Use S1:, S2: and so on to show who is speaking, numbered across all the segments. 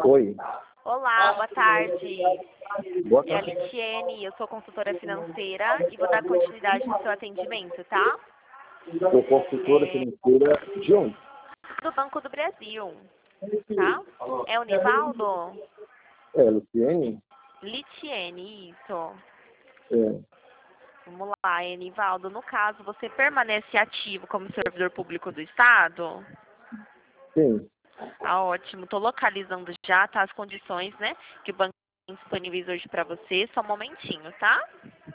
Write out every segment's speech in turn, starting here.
S1: Oi,
S2: Olá, boa tarde.
S1: boa
S2: É a
S1: tarde.
S2: Litiene, eu sou consultora financeira e vou dar continuidade no seu atendimento, tá?
S1: Sou consultora financeira de onde?
S2: Do Banco do Brasil, tá? É o Nivaldo?
S1: É, Luciene?
S2: Litiene, isso.
S1: É,
S2: Vamos lá, Nivaldo. No caso, você permanece ativo como servidor público do Estado?
S1: sim.
S2: Ah, ótimo. Tô localizando já, tá? As condições, né? Que o banco tem disponíveis hoje para você. Só um momentinho, tá?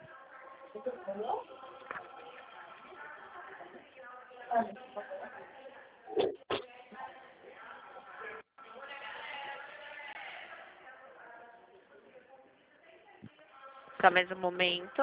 S2: Só mais um momento.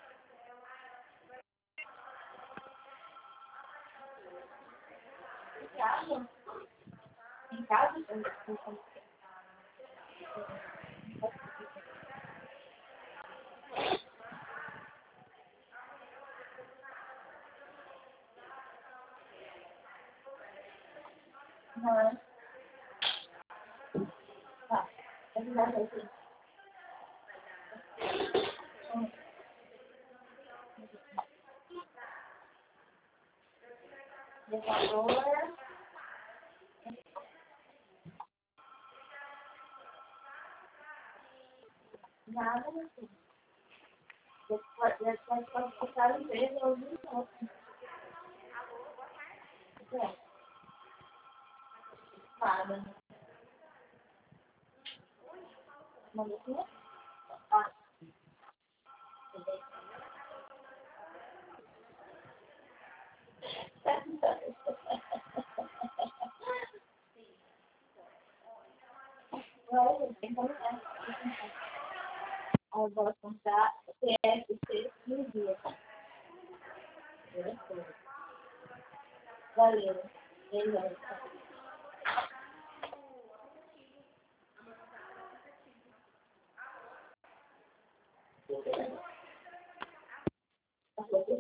S3: Eu vou contar CSC no dia. Valeu. Beleza.